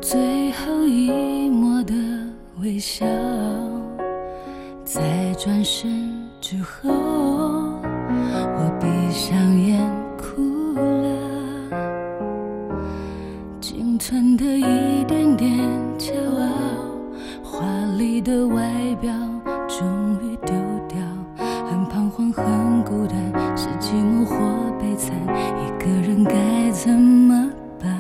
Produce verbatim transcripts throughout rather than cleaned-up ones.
最后一抹的微笑，在转身之后，我闭上眼哭了。仅存的一点点骄傲，华丽的外表终于丢掉，很彷徨很孤单，是寂寞或悲惨，一个人该怎么办？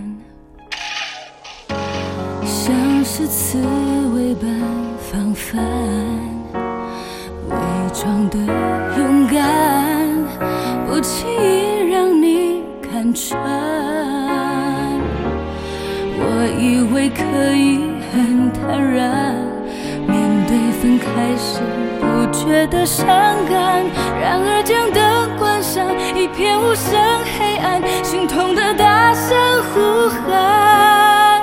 像是刺猬般防范，伪装的勇敢，不轻易让你看穿。我以为可以很坦然面对分开时不觉得伤感，然而将灯关上，一片无声黑暗，心痛的大声呼喊。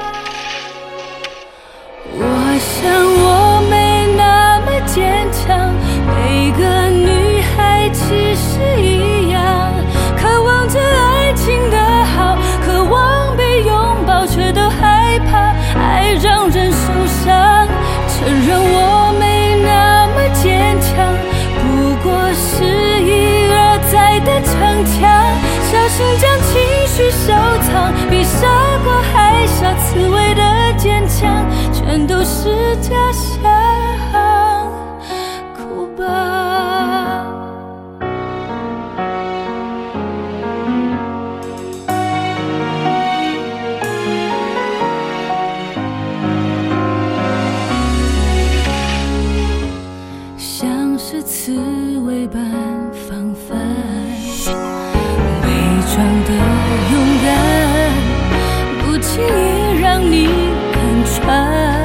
我想我没那么坚强，每个女孩其实一样，渴望着爱情的好，渴望被拥抱，却都害怕爱让人受伤。承认我没那么坚强，不过是一而再的逞强，小心将情绪收藏，比傻瓜还傻，刺猬的坚强全都是假象。哭吧，像是刺猬般防范，伪装的勇敢，不轻易让你看穿。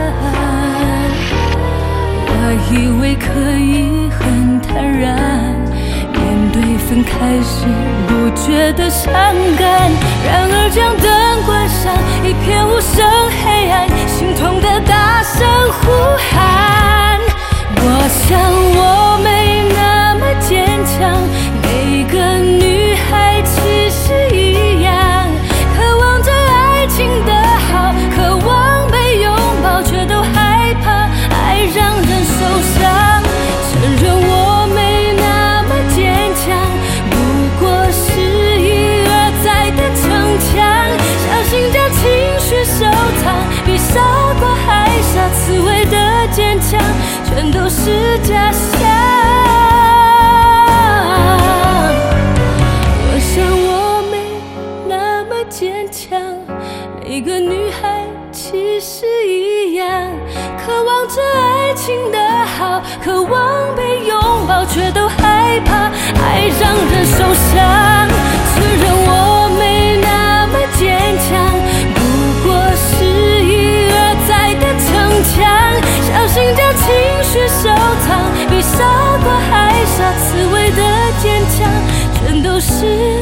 我以为可以很坦然面对分开时不觉得伤感，然而将灯关上，一片无声黑暗，心痛的大声呼喊。我想我没那么坚强，每个女孩其实一样，渴望着爱情的好，渴望被拥抱，却都害怕爱让人受伤。承认我没那么坚强，不过是一而再的逞强，小心将情绪收藏，比傻瓜还傻，刺猬的坚强全都是假象。我想我没那么坚强，每个女孩其实一样，渴望着爱情的好，渴望被拥抱，却都害怕爱让人受伤。承认我没那么坚强，不过是一而再的逞强，小心将情绪收藏，比傻瓜还傻，刺猬的坚强全都是